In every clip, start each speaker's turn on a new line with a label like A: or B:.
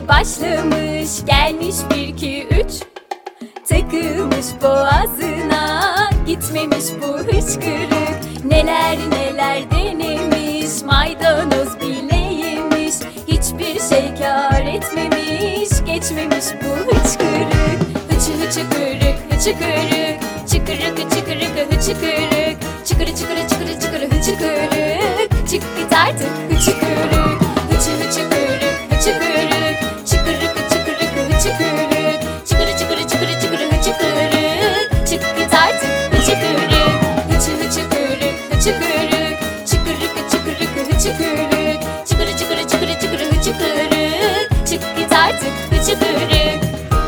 A: başlamış, gelmiş bir iki üç. Takılmış boğazına, gitmemiş bu hıçkırık. Neler neler denemiş, maydanoz bile yemiş. Hiçbir şey kâr etmemiş, geçmemiş bu hıçkırık. Hıçı hıçı kırık, hıçı kırık, çıkırık hıçı kırık, hıçı kırık. Çıkırı çıkırı çıkırı çıkırı hıçı kırık. Çık git artık hıçı kırık. Hıçı hıçı kırık, hıçı kırık, çıkırık hıçı kırık, hıçı kırık. Çıkırı çıkırı çıkırı çıkırı hıçı kırık. Çık git artık hıçı kırık. Hıçı hıçı kırık, hıçı kırık, çıkırık hıçı kırık, hıçı kırık. Çıkırı çıkırı çıkırı çıkırı hıçı kırık. Çık git artık hıçı kırık.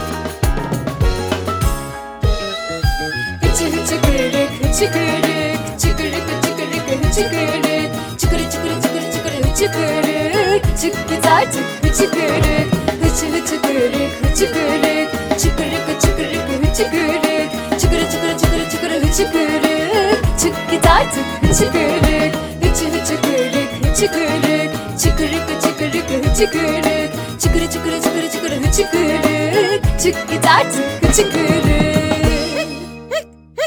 A: Hıçı hıçı kırık, hıçı kırık, çıkırık hıçı kırık, hıçı kırık. Çıkırı çıkırı çıkırı çıkırı hıçı kırık. Çık git artık hıçı kırık. Hıçı hıçı kırık, hıçı kırık, çıkırık hıçı kırık, hıçı kırık. Çıkırı çıkırı çıkırı çıkırı hıçı kırık. Çık git artık hıçı kırık. Hıçı hıçı kırık, hıçı kırık, çıkırık hıçı kırık, hıçı kırık. Çıkırı çıkırı çıkırı çıkırı hıçı kırık. Çık git artık hıçı kırık.